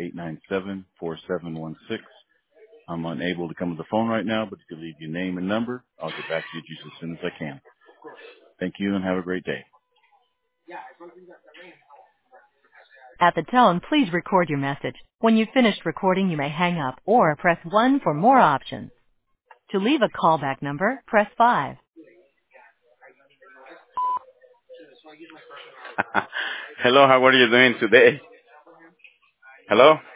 897-4716. I'm unable to come to the phone right now, but if you leave your name and number, I'll get back to you just as soon as I can. Thank you and have a great day. At the tone, please record your message. When you've finished recording, you may hang up or press 1 for more options. To leave a callback number, press 5. Hello, how are you doing today? Hello?